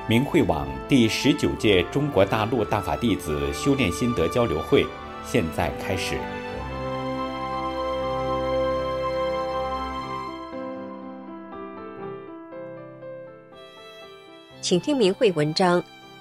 明慧网第19届中国大陆大法弟子修炼心得交流会现在开始。 请听明慧文章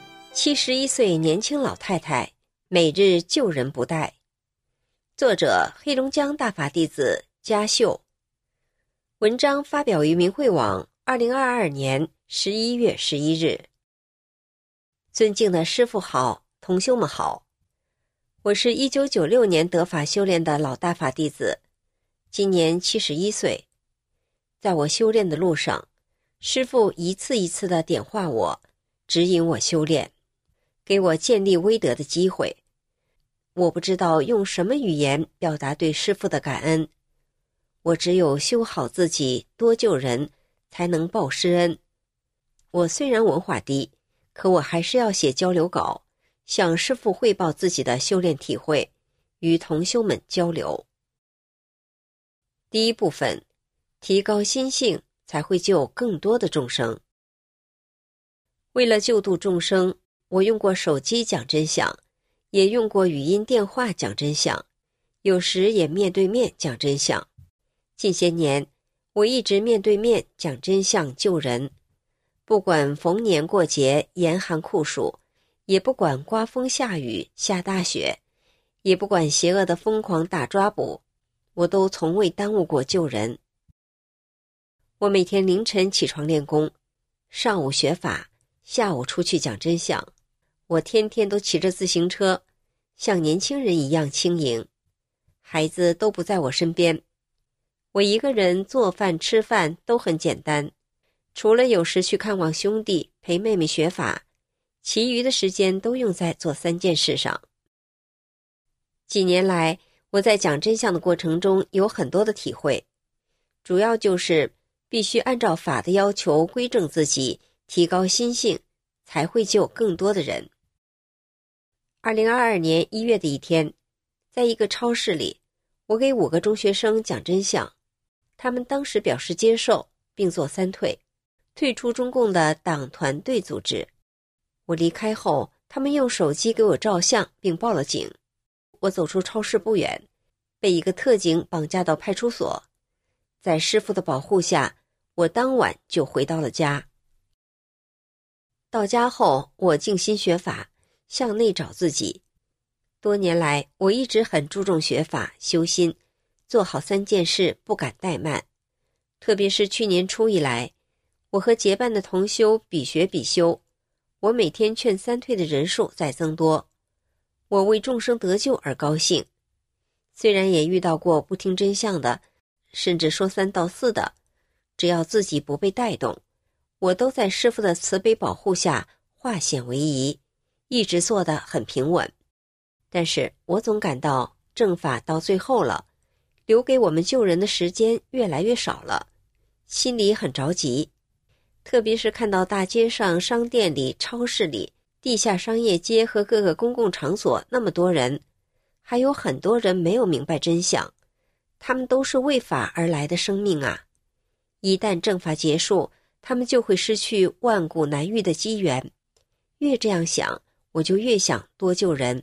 ：71岁年轻老太太每日救人不怠。作者：黑龙江大法弟子嘉秀。文章发表于明慧网2022年11月11日。尊敬的师父好，同修们好，我是1996年得法修炼的老大法弟子，今年71岁。在我修炼的路上，师父一次一次地点化我，指引我修炼，给我建立威德的机会。我不知道用什么语言表达对师父的感恩，我只有修好自己，多救人，才能报师恩。我虽然文化低，可我还是要写交流稿，向师父汇报自己的修炼体会，与同修们交流。第一部分，提高心性，才会救更多的众生。为了救度众生，我用过手机讲真相，也用过语音电话讲真相，有时也面对面讲真相。近些年，我一直面对面讲真相救人，不管逢年过节严寒酷暑，也不管刮风下雨下大雪，也不管邪恶的疯狂大抓捕，我都从未耽误过救人。我每天凌晨起床练功，上午学法，下午出去讲真相。我天天都骑着自行车，像年轻人一样轻盈。孩子都不在我身边，我一个人做饭吃饭都很简单，除了有时去看望兄弟，陪妹妹学法，其余的时间都用在做3件事上。几年来，我在讲真相的过程中有很多的体会，主要就是必须按照法的要求规正自己，提高心性，才会救更多的人。2022年1月的一天，在一个超市里，我给5个中学生讲真相，他们当时表示接受，并做3退，退出中共的党团队组织。我离开后，他们用手机给我照相并报了警。我走出超市不远，被一个特警绑架到派出所。在师父的保护下，我当晚就回到了家。到家后，我静心学法，向内找自己。多年来，我一直很注重学法修心，做好3件事，不敢怠慢。特别是去年初以来，我和结伴的同修比学比修，我每天劝3退的人数在增多，我为众生得救而高兴。虽然也遇到过不听真相的，甚至说3道4的，只要自己不被带动，我都在师父的慈悲保护下化险为夷，一直做得很平稳。但是我总感到正法到最后了，留给我们救人的时间越来越少了，心里很着急。特别是看到大街上、商店里、超市里、地下商业街和各个公共场所那么多人，还有很多人没有明白真相，他们都是为法而来的生命啊！一旦正法结束，他们就会失去万古难遇的机缘。越这样想，我就越想多救人。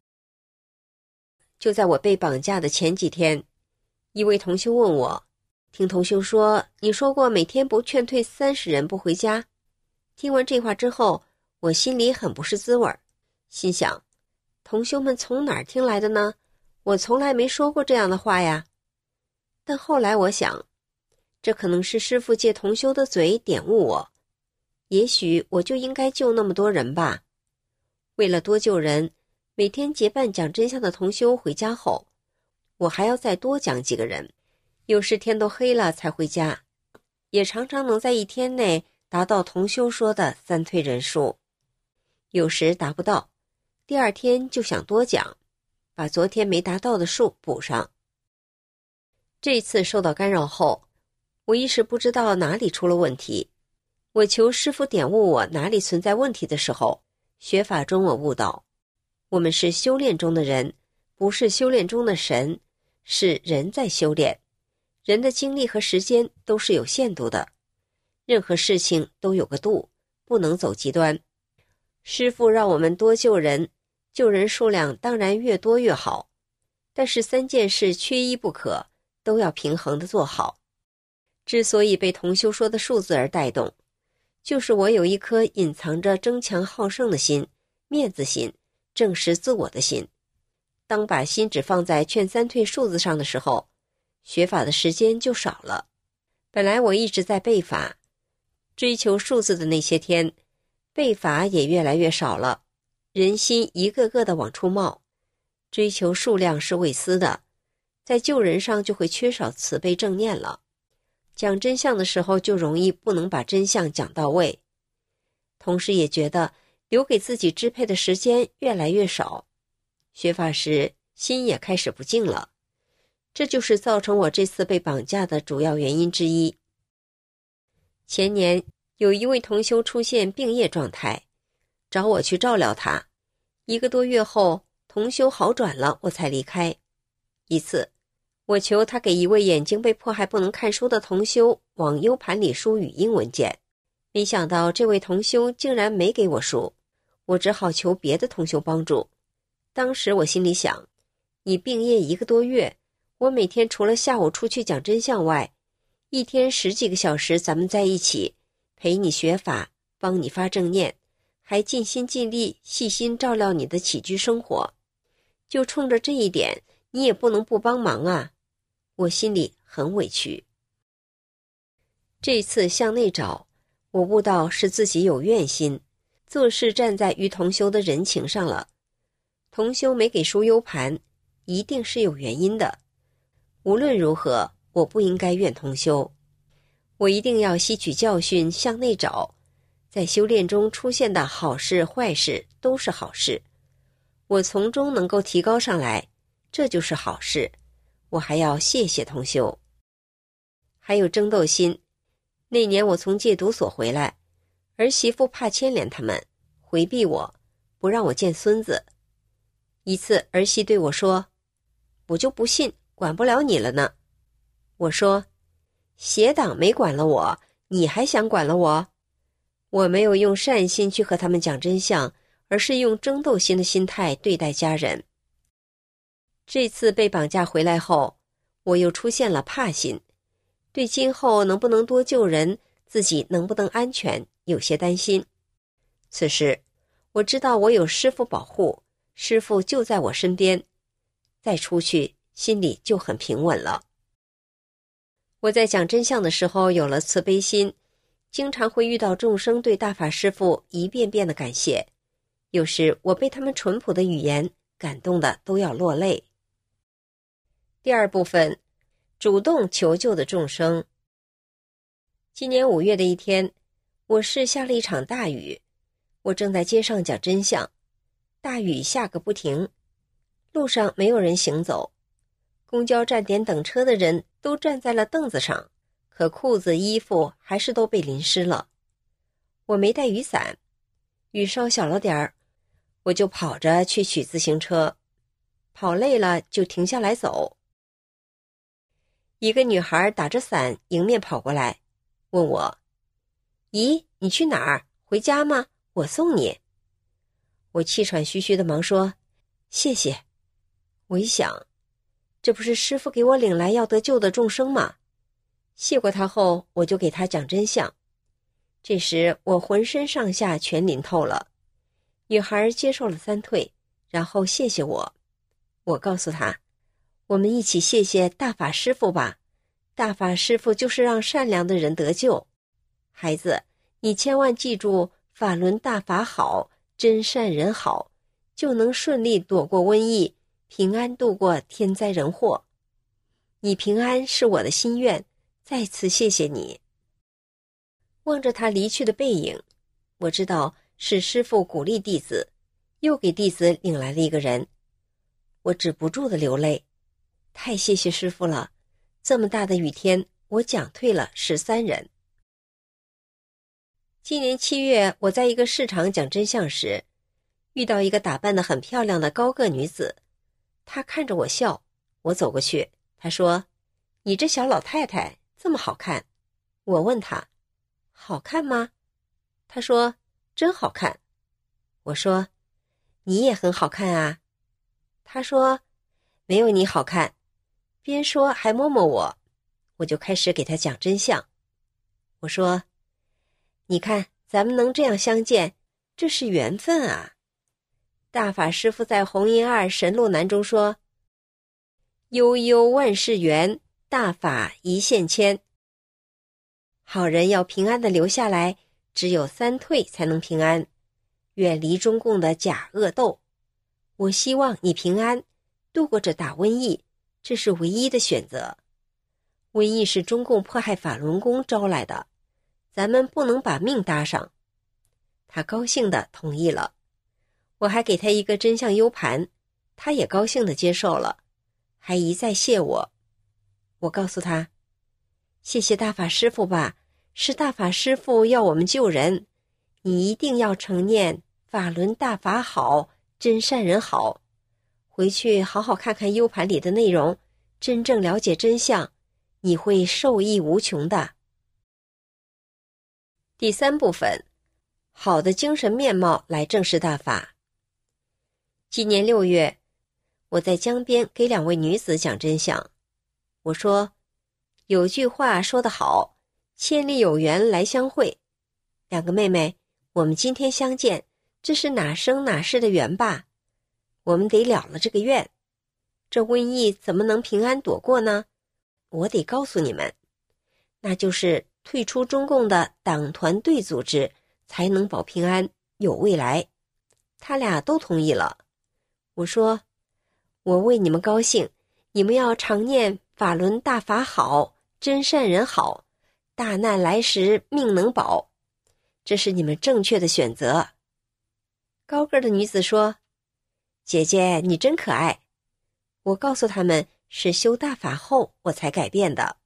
就在我被绑架的前几天，一位同修问我，听同修说，你说过每天不劝退30人不回家。听完这话之后，我心里很不是滋味，心想，同修们从哪儿听来的呢？我从来没说过这样的话呀。但后来我想，这可能是师父借同修的嘴点悟我，也许我就应该救那么多人吧。为了多救人，每天结伴讲真相的同修回家后，我还要再多讲几个人，有时天都黑了才回家，也常常能在1天内达到同修说的3退人数。有时达不到，第2天就想多讲，把昨天没达到的数补上。这次受到干扰后，我一时不知道哪里出了问题。我求师父点悟我哪里存在问题的时候，学法中我悟到，我们是修炼中的人，不是修炼中的神，是人在修炼。人的精力和时间都是有限度的，任何事情都有个度， 不能走极端。师父让我们多救人，救人数量当然越多越好，但是3件事缺一不可，都要平衡地做好。之所以被同修说的数字而带动，就是我有一颗隐藏着争强好胜的心、面子心、证实自我的心。当把心只放在劝3退数字上的时候，学法的时间就少了。本来我一直在背法，追求数字的那些天，背法也越来越少了，人心一个个的往出冒，追求数量是未思的，在救人上就会缺少慈悲正念了。讲真相的时候就容易不能把真相讲到位，同时也觉得留给自己支配的时间越来越少，学法时心也开始不静了，这就是造成我这次被绑架的主要原因之一。前年有一位同修出现病业状态，找我去照料他，1个多月后同修好转了，我才离开。一次我求他给一位眼睛被迫害不能看书的同修往 U 盘里输语音文件，没想到这位同修竟然没给我输，我只好求别的同修帮助。当时我心里想，你病业1个多月，我每天除了下午出去讲真相外，一天10几个小时咱们在一起，陪你学法，帮你发正念，还尽心尽力细心照料你的起居生活，就冲着这一点你也不能不帮忙啊。我心里很委屈。这次向内找，我悟到是自己有怨心，做事站在于同修的人情上了。同修没给输 U 盘，一定是有原因的。无论如何，我不应该怨同修。我一定要吸取教训，向内找。在修炼中出现的好事坏事都是好事，我从中能够提高上来，这就是好事。我还要谢谢同修。还有争斗心，那年我从戒毒所回来，儿媳妇怕牵连他们，回避我，不让我见孙子。一次儿媳对我说，我就不信管不了你了呢。我说，邪党没管了我，你还想管了我？我没有用善心去和他们讲真相，而是用争斗心的心态对待家人。这次被绑架回来后，我又出现了怕心，对今后能不能多救人，自己能不能安全，有些担心。此时我知道我有师父保护，师父就在我身边，再出去心里就很平稳了。我在讲真相的时候有了慈悲心，经常会遇到众生对大法师父一遍遍的感谢，有时我被他们淳朴的语言感动的都要落泪。第2部分，主动求救的众生。今年5月的一天，我市下了一场大雨，我正在街上讲真相，大雨下个不停，路上没有人行走，公交站点等车的人都站在了凳子上，可裤子衣服还是都被淋湿了。我没带雨伞，雨稍小了点儿，我就跑着去取自行车，跑累了就停下来走。一个女孩打着伞迎面跑过来，问我，咦，你去哪儿？回家吗？我送你。我气喘吁吁的忙说，谢谢。我一想，这不是师父给我领来要得救的众生吗？谢过他后，我就给他讲真相。这时我浑身上下全淋透了。女孩接受了3退，然后谢谢我。我告诉她，我们一起谢谢大法师父吧，大法师父就是让善良的人得救。孩子，你千万记住，法轮大法好，真善人好，就能顺利躲过瘟疫，平安度过天灾人祸。你平安是我的心愿，再次谢谢你。望着他离去的背影，我知道是师父鼓励弟子，又给弟子领来了一个人。我止不住的流泪，太谢谢师父了，这么大的雨天，我讲退了13人。今年7月，我在一个市场讲真相时，遇到一个打扮得很漂亮的高个女子，她看着我笑，我走过去，她说，你这小老太太这么好看。我问她，好看吗？ 他说：“真好看。”我说：“你也很好看啊。”他说：“没有你好看。”边说还摸摸我，我就开始给他讲真相。我说：“你看，咱们能这样相见，这是缘分啊。大法师父在弘音二神路南中说：悠悠万事缘，大法一线牵。好人要平安的留下来，只有三退才能平安，远离中共的假恶斗。我希望你平安，度过这大瘟疫，这是唯一的选择。瘟疫是中共迫害法轮功招来的，咱们不能把命搭上。”他高兴地同意了。我还给他一个真相 U 盘，他也高兴地接受了，还一再谢我。我告诉他：“谢谢大法师父吧，是大法师父要我们救人，你一定要承念法轮大法好，真善人好。回去好好看看 U 盘里的内容，真正了解真相，你会受益无穷的。”第3部分，好的精神面貌来正视大法。今年6月，我在江边给2位女子讲真相。我说：“有句话说得好，千里有缘来相会。2个妹妹，我们今天相见，这是哪生哪世的缘吧？我们得了了这个愿。这瘟疫怎么能平安躲过呢？我得告诉你们，那就是退出中共的党团队组织，才能保平安，有未来。”他俩都同意了。我说：“我为你们高兴，你们要常念法轮大法好，真善人好，大难来时命能保，这是你们正确的选择。”高个的女子说：“姐姐你真可爱。”我告诉他们是修大法后我才改变的。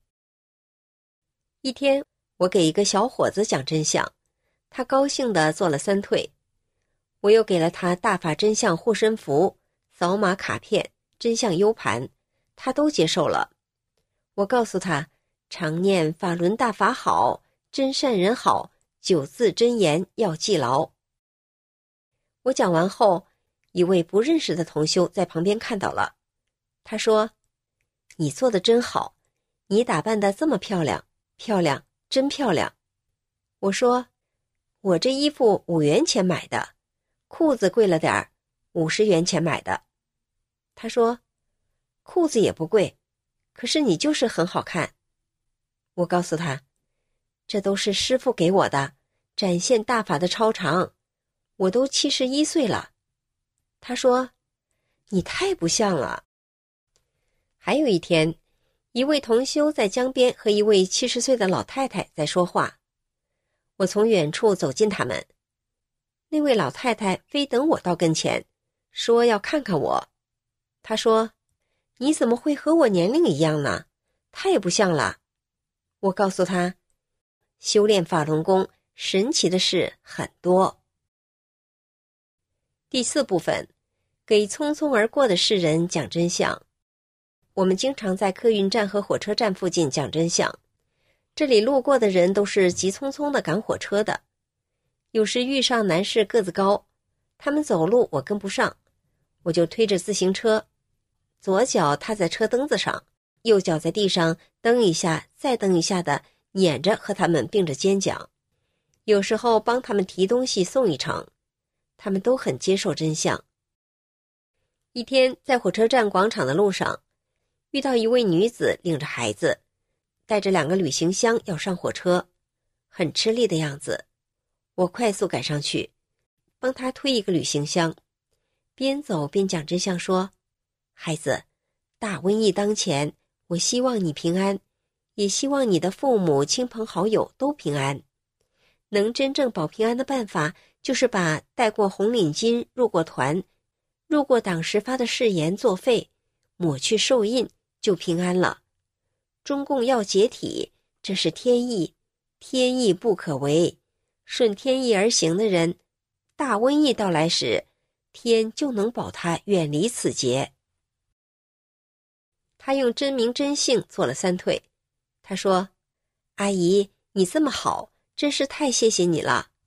一天，我给一个小伙子讲真相，他高兴地做了3退。我又给了他大法真相护身符、扫码卡片、真相 U 盘，他都接受了。我告诉他，常念法轮大法好，真善人好，9字真言要记牢。我讲完后，一位不认识的同修在旁边看到了，他说：“你做的真好，你打扮得这么漂亮，漂亮，真漂亮。”我说：“我这衣服5元钱买的，裤子贵了点儿，50元钱买的。”他说：“裤子也不贵，可是你就是很好看。”我告诉他：“这都是师父给我的，展现大法的超常，我都71岁了。”他说：“你太不像了。”还有一天，一位同修在江边和一位70岁的老太太在说话，我从远处走近他们。那位老太太非等我到跟前，说要看看我。她说：“你怎么会和我年龄一样呢？太不像了。”我告诉她，修炼法轮功神奇的事很多。第4部分，给匆匆而过的世人讲真相。我们经常在客运站和火车站附近讲真相，这里路过的人都是急匆匆地赶火车的。有时遇上男士个子高，他们走路我跟不上，我就推着自行车，左脚踏在车蹬子上，右脚在地上蹬一下再蹬一下的撵着和他们并着肩讲。有时候帮他们提东西送一程，他们都很接受真相。一天在火车站广场的路上，遇到一位女子领着孩子，带着2个旅行箱要上火车，很吃力的样子。我快速赶上去，帮她推一个旅行箱，边走边讲真相说：“孩子，大瘟疫当前，我希望你平安，也希望你的父母、亲朋好友都平安。能真正保平安的办法，就是把戴过红领巾、入过团、入过党时发的誓言作废，抹去寿印，就平安了。中共要解体，这是天意，天意不可违。顺天意而行的人，大瘟疫到来时，天就能保他远离此劫。”他用真名真姓做了3退。他说：“阿姨，你这么好，真是太谢谢你了。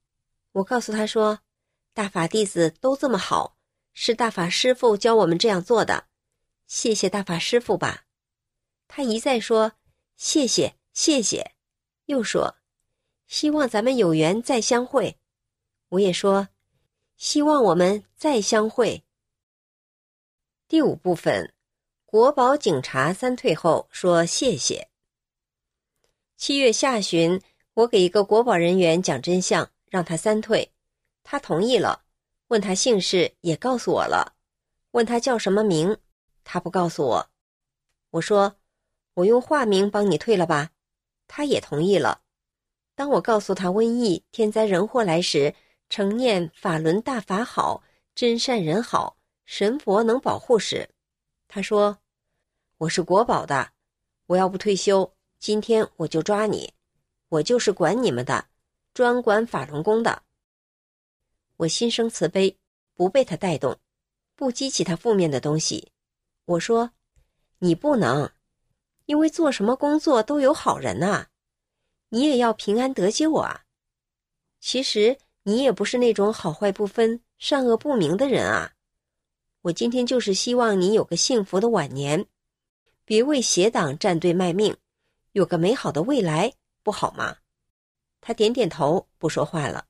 我告诉他说，大法弟子都这么好，是大法师父教我们这样做的，谢谢大法师父吧。他一再说谢谢谢谢，又说希望咱们有缘再相会。我也说希望我们再相会。第5部分，国保警察三退后说谢谢。7月下旬，我给一个国保人员讲真相，让他三退，他同意了，问他姓氏也告诉我了，问他叫什么名，他不告诉我。我说我用化名帮你退了吧，他也同意了。当我告诉他瘟疫天灾人祸来时，诚念法轮大法好，真善人好，神佛能保护时，他说我是国保的，我要不退休，今天我就抓你，我就是管你们的，专管法轮功的。我心生慈悲，不被他带动，不激起他负面的东西。我说你不能，因为做什么工作都有好人啊，你也要平安得救啊。其实你也不是那种好坏不分、善恶不明的人啊。我今天就是希望你有个幸福的晚年，别为邪党站队卖命，有个美好的未来，不好吗？他点点头，不说话了。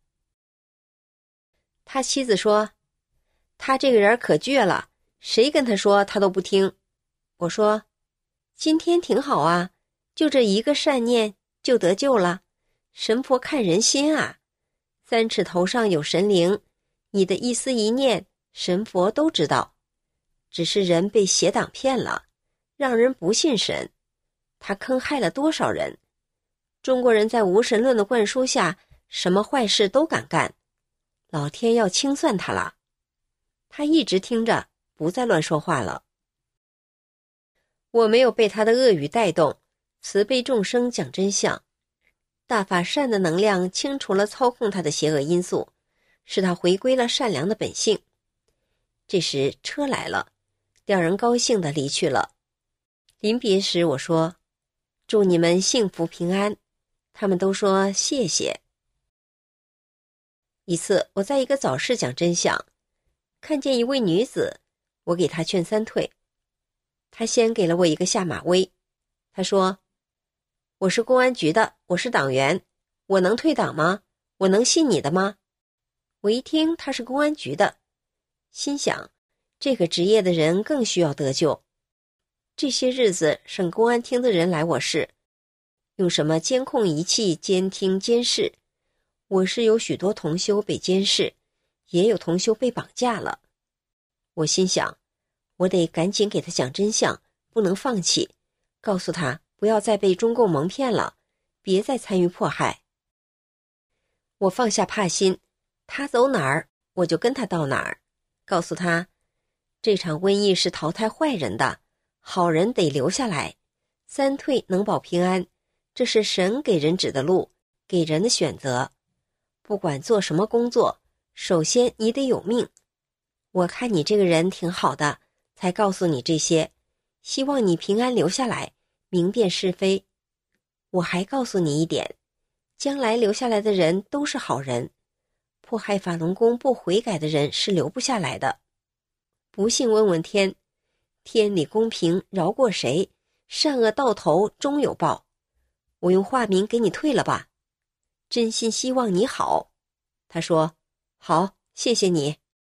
他妻子说，他这个人可倔了，谁跟他说他都不听。我说，今天挺好啊，就这一个善念就得救了，神佛看人心啊，3尺头上有神灵，你的一丝一念神佛都知道，只是人被邪党骗了，让人不信神，他坑害了多少人。中国人在无神论的灌输下，什么坏事都敢干，老天要清算他了。他一直听着，不再乱说话了。我没有被他的恶语带动，慈悲众生讲真相，大法善的能量清除了操控他的邪恶因素，使他回归了善良的本性。这时车来了，两人高兴地离去了。临别时我说，祝你们幸福平安，他们都说谢谢。一次我在一个早市讲真相，看见一位女子，我给她劝三退。她先给了我一个下马威，她说，我是公安局的，我是党员，我能退党吗？我能信你的吗？我一听她是公安局的，心想这个职业的人更需要得救。这些日子省公安厅的人来我市，用什么监控仪器监听监视，我市有许多同修被监视，也有同修被绑架了。我心想，我得赶紧给他讲真相，不能放弃，告诉他不要再被中共蒙骗了，别再参与迫害。我放下怕心，他走哪儿我就跟他到哪儿，告诉他这场瘟疫是淘汰坏人的，好人得留下来，三退能保平安，这是神给人指的路，给人的选择。不管做什么工作，首先你得有命。我看你这个人挺好的，才告诉你这些，希望你平安留下来，明辨是非。我还告诉你一点，将来留下来的人都是好人，迫害法轮功不悔改的人是留不下来的。不信问问天，天理公平饶过谁，善恶到头终有报。我用化名给你退了吧，真心希望你好。他说，好，谢谢你。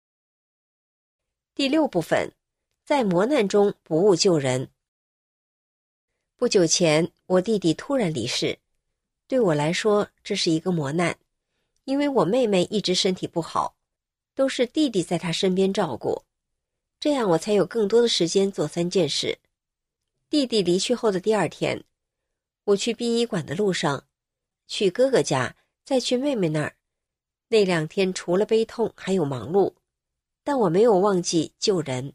第6部分，在磨难中不误救人。不久前，我弟弟突然离世，对我来说这是一个磨难，因为我妹妹一直身体不好，都是弟弟在她身边照顾，这样我才有更多的时间做3件事。弟弟离去后的第2天，我去殡仪馆的路上，去哥哥家，再去妹妹那儿。那2天除了悲痛还有忙碌，但我没有忘记救人。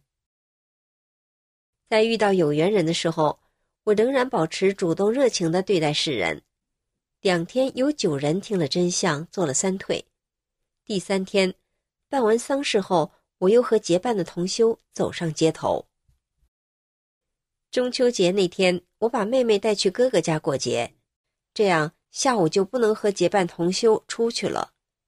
在遇到有缘人的时候，我仍然保持主动热情地对待世人。2天有9人听了真相，做了3退。第3天办完丧事后，我又和结伴的同修走上街头。中秋节那天，我把妹妹带去哥哥家过节，这样下午就不能和结伴同修出去了。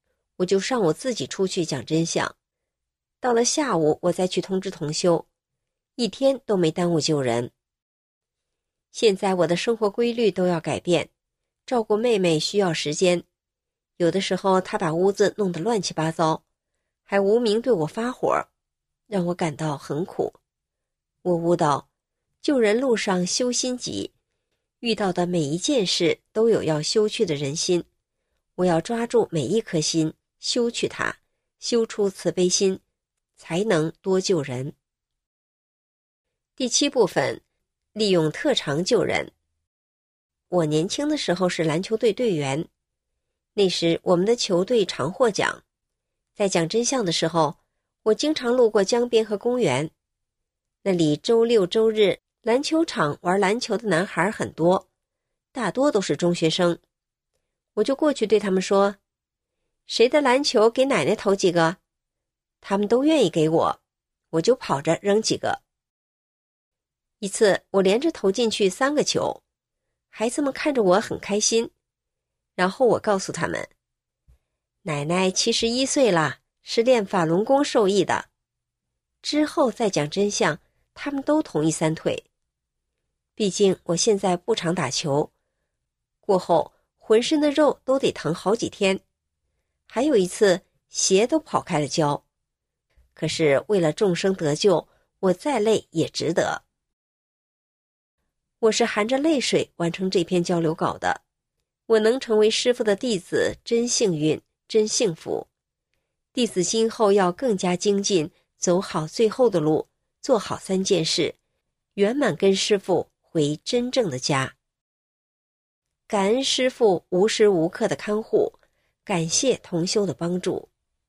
我就上午自己出去讲真相，到了下午我再去通知同修，一天都没耽误救人。现在我的生活规律都要改变，照顾妹妹需要时间，有的时候她把屋子弄得乱七八糟，还无名对我发火，让我感到很苦。我悟道，救人路上修心急，遇到的每一件事都有要修去的人心，我要抓住每一颗心，修去它，修出慈悲心，才能多救人。第7部分，利用特长救人。我年轻的时候是篮球队队员，那时我们的球队常获奖。在讲真相的时候，我经常路过江边和公园，那里周六周日篮球场玩篮球的男孩很多，大多都是中学生。我就过去对他们说，谁的篮球给奶奶投几个？他们都愿意给我，我就跑着扔几个。一次我连着投进去3个球，孩子们看着我很开心，然后我告诉他们，奶奶71岁了，是练法轮功受益的。之后再讲真相，他们都同意3退。毕竟我现在不常打球，过后浑身的肉都得疼好几天。还有一次鞋都跑开了胶，可是为了众生得救，我再累也值得。我是含着泪水完成这篇交流稿的，我能成为师父的弟子，真幸运，真幸福。弟子今后要更加精进，走好最后的路，做好3件事，圆满跟师父回真正的家。感恩师父无时无刻的看护，感谢同修的帮助。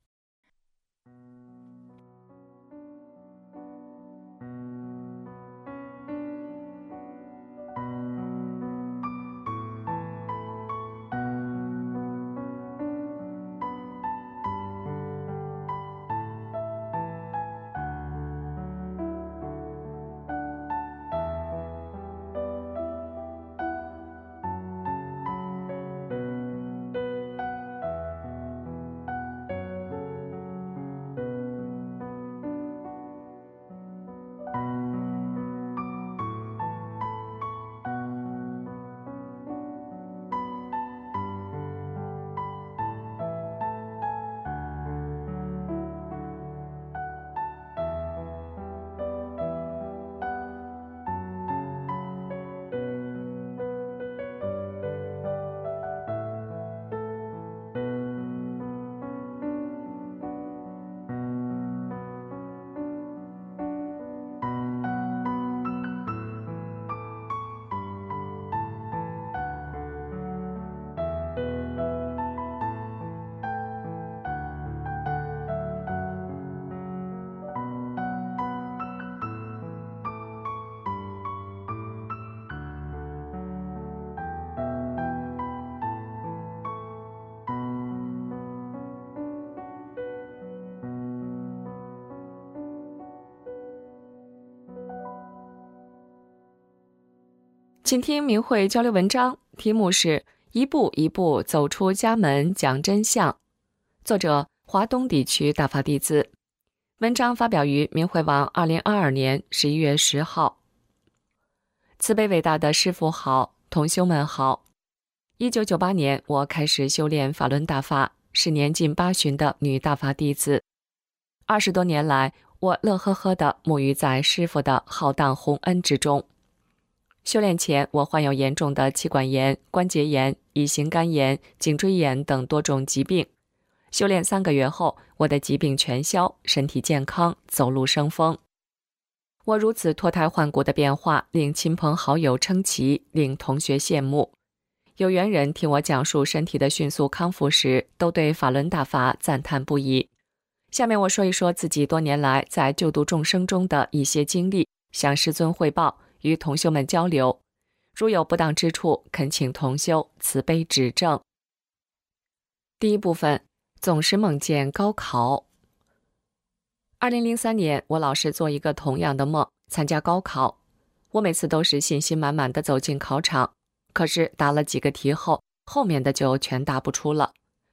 请听明慧交流文章，题目是一步一步走出家门讲真相，作者华东地区大法弟子。文章发表于明慧网2022年11月10号。慈悲伟大的师父好，同修们好。1998年我开始修炼法轮大法，是年近80的女大法弟子。20多年来，我乐呵呵地沐浴在师父的浩荡宏恩之中。修炼前，我患有严重的气管炎、关节炎、乙型肝炎、颈椎炎等多种疾病。修炼3个月后，我的疾病全消，身体健康，走路生风。我如此脱胎换骨的变化，令亲朋好友称奇，令同学羡慕。有缘人听我讲述身体的迅速康复时，都对法轮大法赞叹不已。下面我说一说自己多年来在救度众生中的一些经历，向师尊汇报，与同修们交流，如有不当之处，恳请同修慈悲指正。第1部分，总是梦见高考。2003年，我老是做一个同样的梦，参加高考。我每次都是信心满满的走进考场，可是答了几个题后，后面的就全答不出了。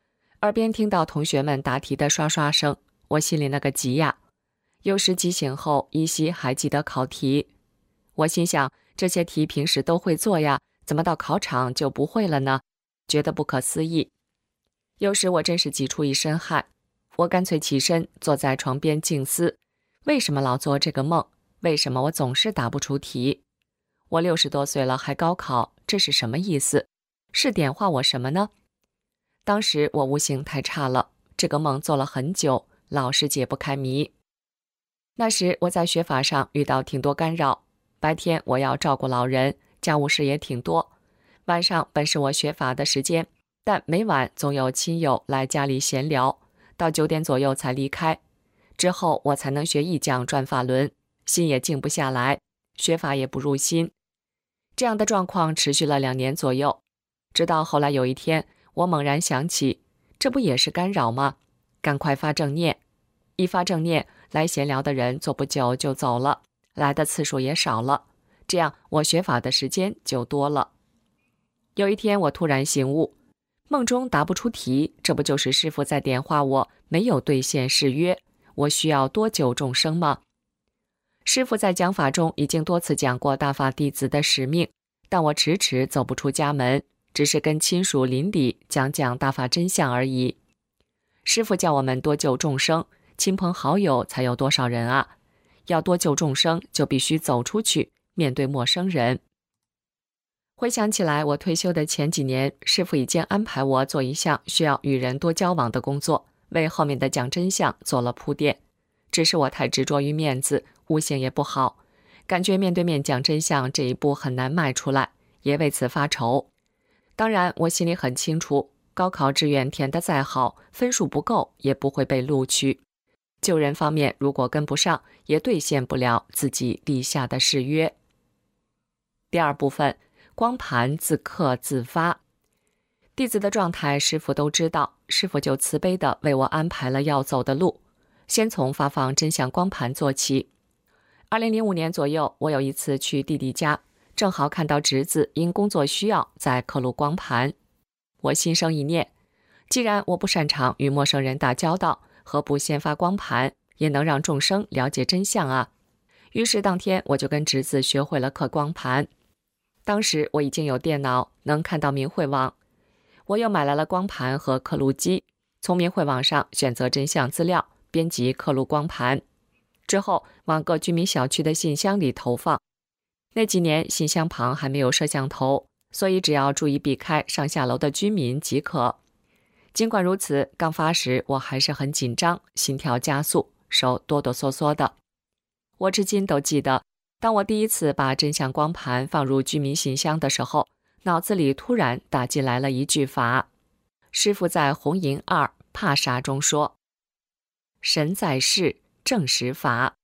耳边听到同学们答题的刷刷声，我心里那个急呀！有时急醒后依稀还记得考题，我心想这些题平时都会做呀，怎么到考场就不会了呢？觉得不可思议。有时我真是急出一身汗，我干脆起身坐在床边静思，为什么老做这个梦？为什么我总是答不出题？我60多岁了还高考，这是什么意思？是点化我什么呢？当时我悟性太差了，这个梦做了很久，老是解不开谜。那时我在学法上遇到挺多干扰，白天我要照顾老人，家务事也挺多，晚上本是我学法的时间，但每晚总有亲友来家里闲聊，到9点左右才离开，之后我才能学一讲转法轮，心也静不下来，学法也不入心。这样的状况持续了2年左右，直到后来有一天，我猛然想起，这不也是干扰吗？赶快发正念。一发正念，来闲聊的人坐不久就走了，来的次数也少了，这样我学法的时间就多了。有一天我突然醒悟，梦中答不出题，这不就是师父在点化我没有兑现誓约，我需要多救众生吗？师父在讲法中已经多次讲过大法弟子的使命，但我迟迟走不出家门，只是跟亲属邻里讲讲大法真相而已。师父叫我们多救众生，亲朋好友才有多少人啊？要多救众生，就必须走出去，面对陌生人。回想起来，我退休的前几年，师父已经安排我做一项需要与人多交往的工作，为后面的讲真相做了铺垫。只是我太执着于面子，悟性也不好，感觉面对面讲真相这一步很难迈出来，也为此发愁。当然，我心里很清楚，高考志愿填得再好，分数不够也不会被录取。救人方面如果跟不上，也兑现不了自己立下的誓约。第二部分，光盘自刻自发。弟子的状态师父都知道，师父就慈悲地为我安排了要走的路，先从发放真相光盘做起。2005年左右，我有一次去弟弟家，正好看到侄子因工作需要在刻录光盘。我心生一念，既然我不擅长与陌生人打交道，何不先发光盘，也能让众生了解真相啊？于是当天我就跟侄子学会了刻光盘。当时我已经有电脑，能看到明慧网，我又买来了光盘和刻录机，从明慧网上选择真相资料，编辑刻录光盘，之后往各居民小区的信箱里投放。那几年信箱旁还没有摄像头，所以只要注意避开上下楼的居民即可。尽管如此，刚发时我还是很紧张，心跳加速，手哆哆嗦嗦的。我至今都记得，当我第一次把真相光盘放入居民信箱的时候，脑子里突然打进来了一句法。师父在《红银2帕沙》中说：“神在世，正实法。”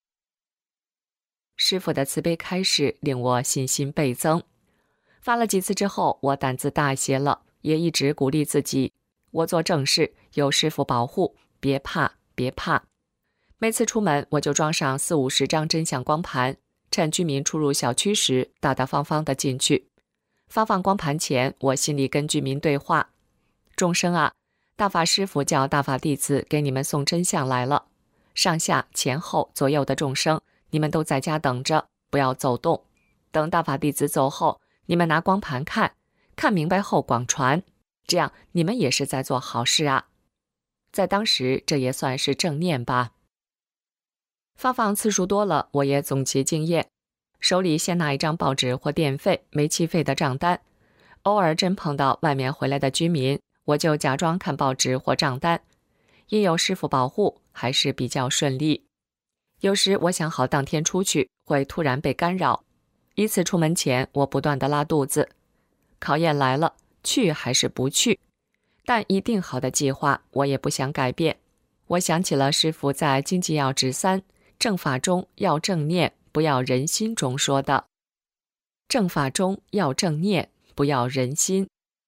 师父的慈悲开示令我信心倍增。发了几次之后，我胆子大些了，也一直鼓励自己，我做正事，有师父保护，别怕，别怕。每次出门，我就装上40-50张真相光盘，趁居民出入小区时，大大方方地进去。发放光盘前，我心里跟居民对话：众生啊，大法师父叫大法弟子给你们送真相来了，上下前后左右的众生，你们都在家等着，不要走动。等大法弟子走后，你们拿光盘看，看明白后广传，这样你们也是在做好事啊。在当时，这也算是正念吧。发放次数多了，我也总结经验，手里先拿一张报纸或电费、煤气费的账单，偶尔真碰到外面回来的居民，我就假装看报纸或账单，因有师父保护，还是比较顺利。有时我想好当天出去，会突然被干扰。一次出门前，我不断地拉肚子，考验来了，去还是不去？但已定好的计划，我也不想改变。我想起了师父在《经济要旨3正法中要正念，不要人心中说的：正法中要正念，不要人心。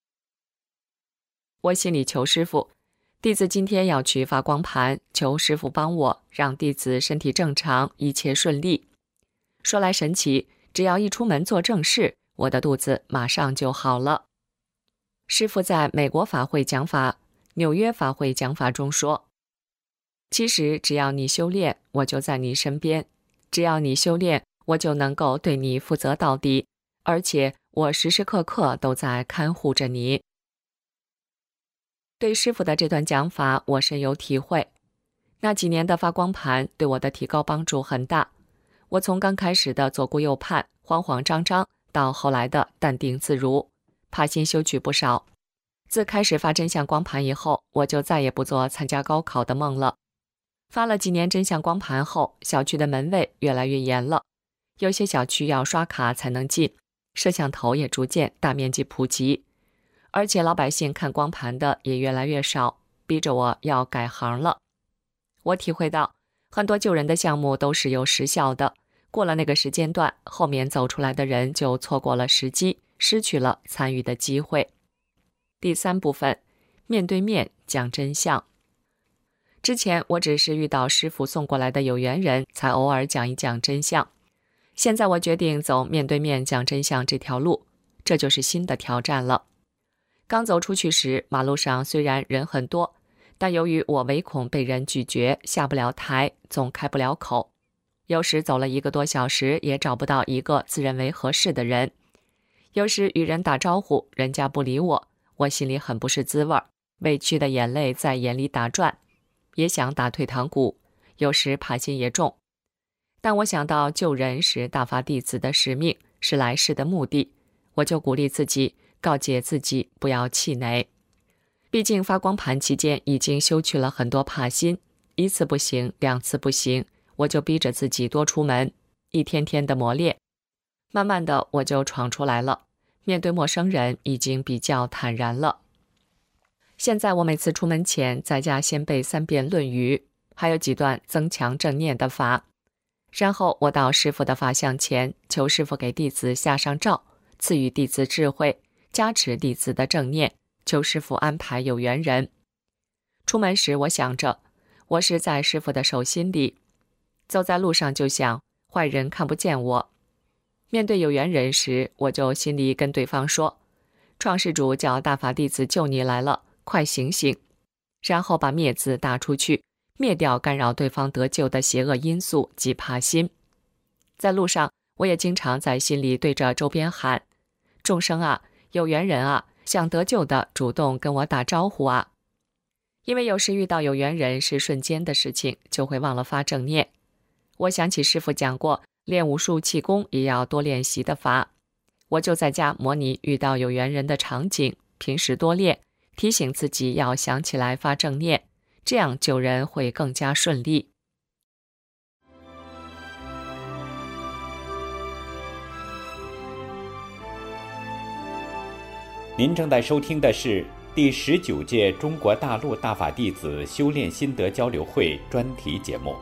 我心里求师父，弟子今天要去发光盘，求师父帮我，让弟子身体正常，一切顺利。说来神奇，只要一出门做正事，我的肚子马上就好了。师父在美国法会讲法， 纽约法会讲法中说：其实只要你修炼，我就在你身边；只要你修炼，我就能够对你负责到底，而且我时时刻刻都在看护着你。对师父的这段讲法，我深有体会。那几年的发光盘对我的提高帮助很大。我从刚开始的左顾右盼、慌慌张张，到后来的淡定自如，帕心修取不少。自开始发真相光盘以后，我就再也不做参加高考的梦了。发了几年真相光盘后，小区的门卫越来越严了，有些小区要刷卡才能进，摄像头也逐渐大面积普及，而且老百姓看光盘的也越来越少，逼着我要改行了。我体会到，很多救人的项目都是有时效的，过了那个时间段，后面走出来的人就错过了时机，失去了参与的机会。第3部分，面对面讲真相。之前我只是遇到师父送过来的有缘人，才偶尔讲一讲真相。现在我决定走面对面讲真相这条路，这就是新的挑战了。刚走出去时，马路上虽然人很多，但由于我唯恐被人拒绝，下不了台，总开不了口。有时走了1个多小时，也找不到一个自认为合适的人。有时与人打招呼，人家不理我，我心里很不是滋味，委屈的眼泪在眼里打转，也想打退堂鼓，有时怕心也重。但我想到救人是大法弟子的使命，是来世的目的，我就鼓励自己，告诫自己不要气馁。毕竟发光盘期间已经修去了很多怕心，1次不行，2次不行，我就逼着自己多出门，一天天的磨练。慢慢的我就闯出来了，面对陌生人已经比较坦然了。现在我每次出门前在家先背3遍《论语》，还有几段增强正念的法，然后我到师父的法像前，求师父给弟子下上照，赐予弟子智慧，加持弟子的正念，求师父安排有缘人。出门时我想着，我是在师父的手心里，走在路上就想坏人看不见我。面对有缘人时，我就心里跟对方说，创世主叫大法弟子救你来了，快醒醒，然后把灭字打出去，灭掉干扰对方得救的邪恶因素及怕心。在路上，我也经常在心里对着周边喊，众生啊，有缘人啊，想得救的主动跟我打招呼啊。因为有时遇到有缘人是瞬间的事情，就会忘了发正念。我想起师父讲过，练武术气功也要多练习的法，我就在家模拟遇到有缘人的场景，平时多练，提醒自己要想起来发正念，这样救人会更加顺利。 您正在收听的是第19届中国大陆大法弟子修炼心得交流会专题节目。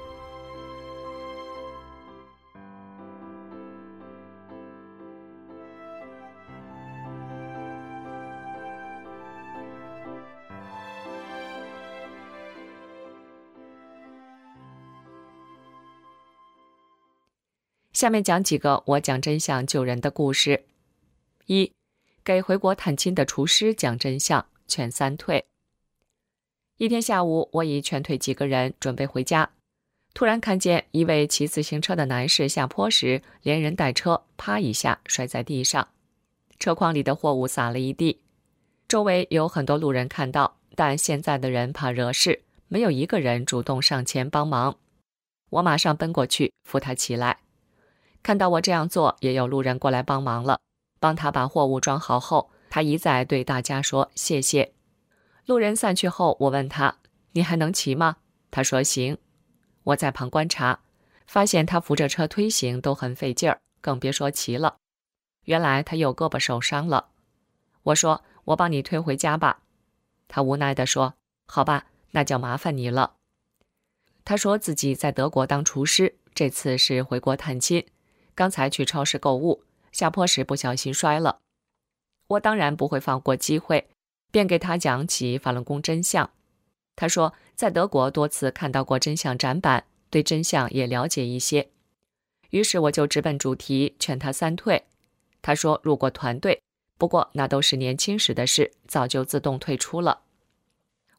下面讲几个我讲真相救人的故事。1. 给回国探亲的厨师讲真相，劝3退。一天下午，我已劝退几个人，准备回家，突然看见一位骑自行车的男士下坡时，连人带车啪一下摔在地上，车筐里的货物洒了一地。周围有很多路人看到，但现在的人怕惹事，没有一个人主动上前帮忙。我马上奔过去扶他起来。看到我这样做，也有路人过来帮忙了，帮他把货物装好后，他一再对大家说谢谢。路人散去后，我问他，你还能骑吗？他说行。我在旁观察，发现他扶着车推行都很费劲儿，更别说骑了。原来他右胳膊受伤了。我说我帮你推回家吧。他无奈地说，好吧，那就麻烦你了。他说自己在德国当厨师，这次是回国探亲，刚才去超市购物，下坡时不小心摔了。我当然不会放过机会，便给他讲起法轮功真相。他说在德国多次看到过真相展板，对真相也了解一些。于是我就直奔主题，劝他3退。他说入过团队，不过那都是年轻时的事，早就自动退出了。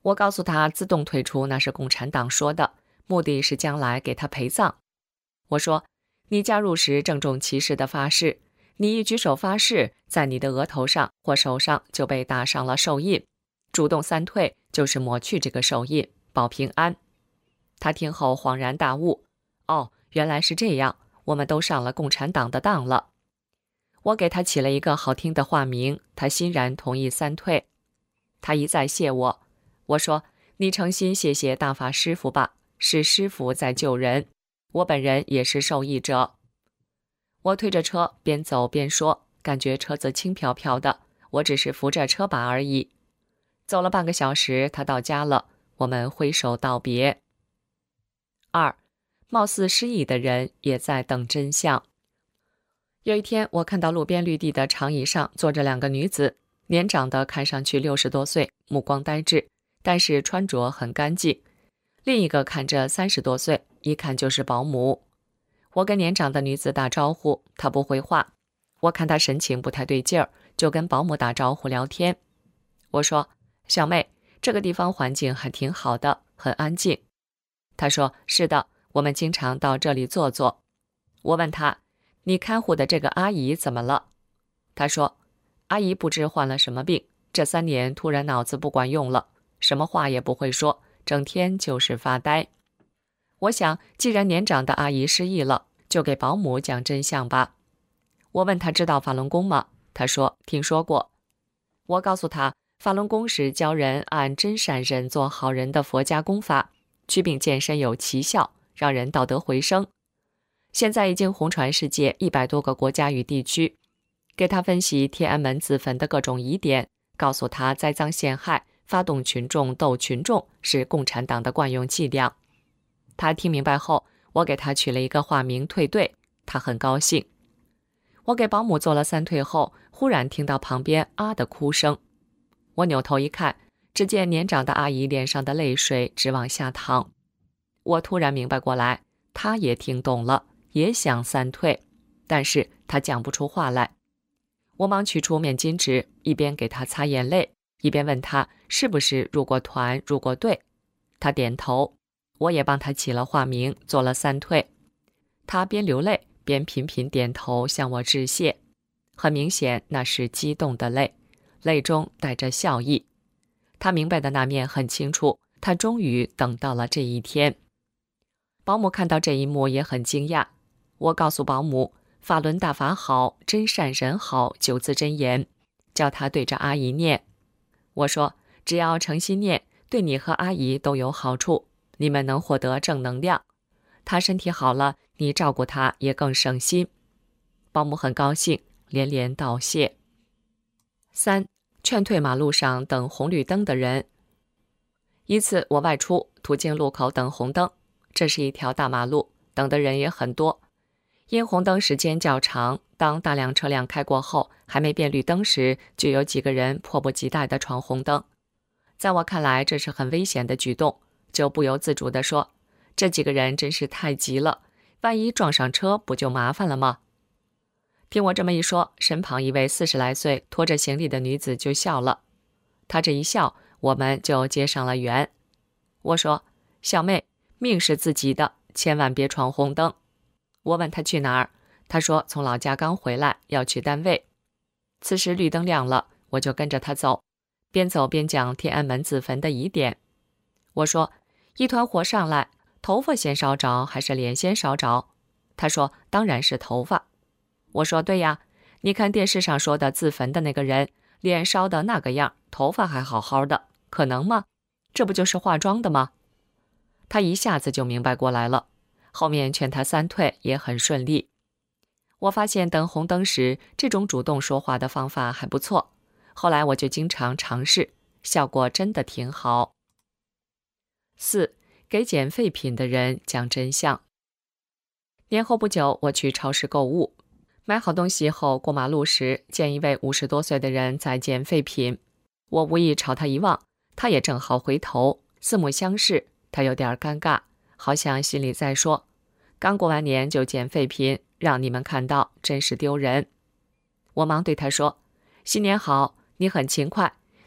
我告诉他自动退出那是共产党说的，目的是将来给他陪葬。我说，你加入时郑重其事的发誓，你一举手发誓，在你的额头上或手上就被打上了手印，主动三退就是抹去这个手印，保平安。他听后恍然大悟，哦，原来是这样，我们都上了共产党的当了。我给他起了一个好听的化名，他欣然同意三退。他一再谢我，我说，你诚心谢谢大法师父吧，是师父在救人，我本人也是受益者。我推着车边走边说，感觉车子轻飘飘的，我只是扶着车把而已。走了半个小时，他到家了，我们挥手道别。2. 貌似失忆的人也在等真相。有一天，我看到路边绿地的长椅上坐着2个女子，年长的看上去60多岁，目光呆滞，但是穿着很干净。另一个看着30多岁，一看就是保姆。我跟年长的女子打招呼，她不回话。我看她神情不太对劲儿，就跟保姆打招呼聊天。我说，小妹，这个地方环境还挺好的，很安静。她说，是的，我们经常到这里坐坐。我问她，你看护的这个阿姨怎么了？她说，阿姨不知患了什么病，这3年突然脑子不管用了，什么话也不会说，整天就是发呆。我想，既然年长的阿姨失忆了，就给保姆讲真相吧。我问她知道法轮功吗？她说听说过。我告诉她，法轮功是教人按真善忍做好人的佛家功法，祛病健身有奇效，让人道德回升。现在已经红传世界100多个国家与地区。给她分析天安门自焚的各种疑点，告诉她栽赃陷害、发动群众斗群众是共产党的惯用伎俩。他听明白后，我给他取了一个化名退队，他很高兴。我给保姆做了3退后，忽然听到旁边啊的哭声。我扭头一看，只见年长的阿姨脸上的泪水直往下淌。我突然明白过来，她也听懂了，也想3退，但是她讲不出话来。我忙取出面巾纸，一边给她擦眼泪，一边问她是不是入过团、入过队。她点头。我也帮他起了化名，做了3退。他边流泪边频频点头向我致谢，很明显那是激动的泪，泪中带着笑意。他明白的那面很清楚，他终于等到了这一天。保姆看到这一幕也很惊讶。我告诉保姆，法轮大法好，真善人好9字真言，叫他对着阿姨念。我说，只要诚心念，对你和阿姨都有好处，你们能获得正能量，他身体好了，你照顾他也更省心。保姆很高兴，连连道谢。3. 劝退马路上等红绿灯的人。一次我外出，途经路口等红灯，这是一条大马路，等的人也很多。因红灯时间较长，当大量车辆开过后，还没变绿灯时，就有几个人迫不及待地闯红灯。在我看来，这是很危险的举动，就不由自主地说，这几个人真是太急了，万一撞上车不就麻烦了吗？听我这么一说，身旁一位40来岁拖着行李的女子就笑了。她这一笑，我们就结上了缘。我说，小妹，命是自己的，千万别闯红灯。我问她去哪儿，她说从老家刚回来，要去单位。此时绿灯亮了，我就跟着她走，边走边讲天安门自焚的疑点。我说，一团火上来，头发先烧着还是脸先烧着？他说当然是头发。我说对呀，你看电视上说的自焚的那个人，脸烧的那个样，头发还好好的，可能吗？这不就是化妆的吗？他一下子就明白过来了，后面劝他3退也很顺利。我发现等红灯时，这种主动说话的方法还不错，后来我就经常尝试，效果真的挺好。4. 给捡废品的人讲真相。年后不久，我去超市购物，买好东西后过马路时，见一位50多岁的人在捡废品。我无意朝他一望，他也正好回头，四目相视，他有点尴尬，好像心里在说，刚过完年就捡废品，让你们看到真是丢人。我忙对他说，新年好，你很勤快，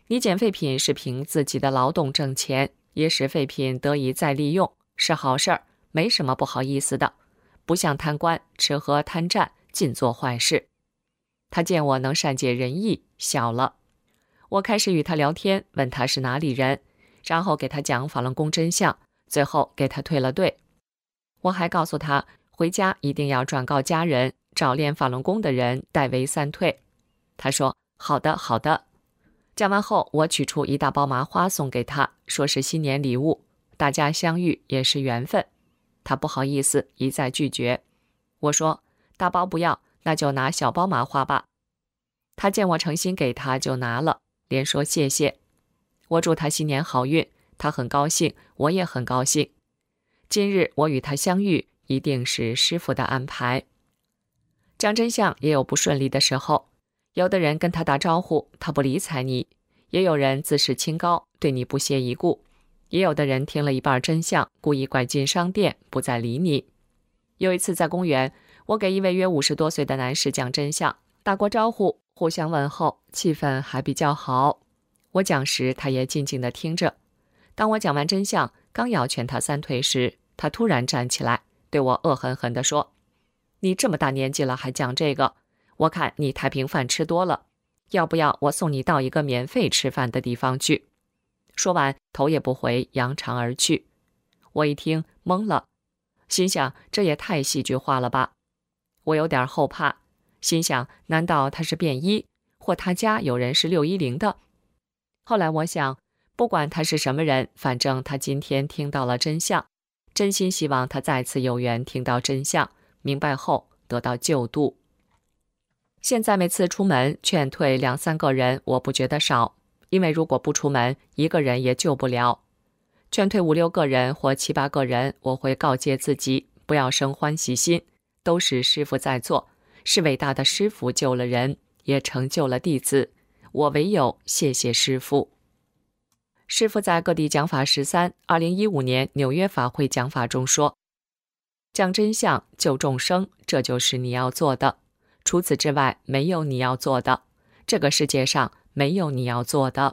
你捡废品是凭自己的劳动挣钱，也使废品得以再利用，是好事儿，没什么不好意思的，不像贪官吃喝贪占，尽做坏事。他见我能善解人意，笑了。我开始与他聊天，问他是哪里人，然后给他讲法轮功真相，最后给他退了队。我还告诉他，回家一定要转告家人，找练法轮功的人代为散退。他说好的好的。讲完后，我取出一大包麻花送给他，说是新年礼物，大家相遇也是缘分。他不好意思，一再拒绝。我说大包不要，那就拿小包麻花吧。他见我诚心给他，就拿了，连说谢谢。我祝他新年好运，他很高兴，我也很高兴。今日我与他相遇，一定是师父的安排。讲真相也有不顺利的时候，有的人跟他打招呼，他不理睬你；也有人自视清高，对你不屑一顾；也有的人听了一半真相，故意拐进商店，不再理你。有一次在公园，我给一位约50多岁的男士讲真相，打过招呼，互相问候，气氛还比较好。我讲时，他也静静地听着。当我讲完真相，刚要劝他散退时，他突然站起来，对我恶狠狠地说：“你这么大年纪了还讲这个，我看你太平饭吃多了，要不要我送你到一个免费吃饭的地方去？”说完，头也不回，扬长而去。我一听懵了，心想这也太戏剧化了吧。我有点后怕，心想难道他是便衣，或他家有人是610的？后来我想，不管他是什么人，反正他今天听到了真相，真心希望他再次有缘听到真相，明白后得到救度。现在每次出门劝退2、3个人，我不觉得少，因为如果不出门，1个人也救不了。劝退5、6个人或7、8个人，我会告诫自己不要生欢喜心，都是师父在做，是伟大的师父救了人，也成就了弟子，我唯有谢谢师父。师父在各地讲法13 2015年纽约法会讲法中说，讲真相救众生，这就是你要做的，除此之外没有你要做的，这个世界上没有你要做的。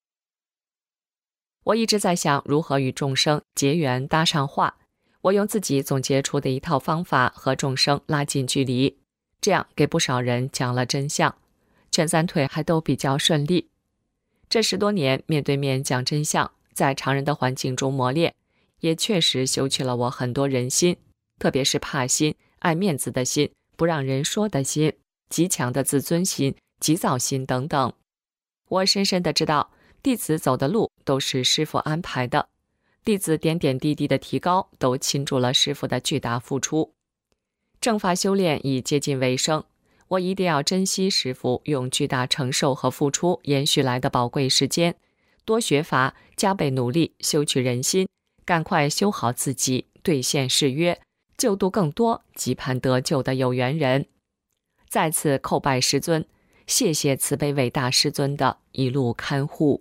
我一直在想如何与众生结缘搭上话，我用自己总结出的一套方法和众生拉近距离，这样给不少人讲了真相，劝散退还都比较顺利。这10多年面对面讲真相，在常人的环境中磨练，也确实修去了我很多人心，特别是怕心、爱面子的心、不让人说的心、极强的自尊心、急躁心等等。我深深地知道，弟子走的路都是师父安排的，弟子点点滴滴的提高，都倾注了师父的巨大付出。正法修炼已接近尾声，我一定要珍惜师父用巨大承受和付出延续来的宝贵时间，多学法，加倍努力，修取人心，赶快修好自己，兑现誓约，救度更多急盼得救的有缘人。再次叩拜师尊，谢谢慈悲伟大师尊的一路看护。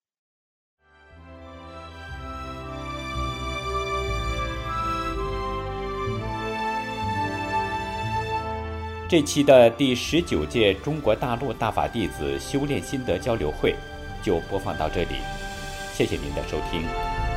这期的第19届中国大陆大法弟子修炼心得交流会就播放到这里，谢谢您的收听。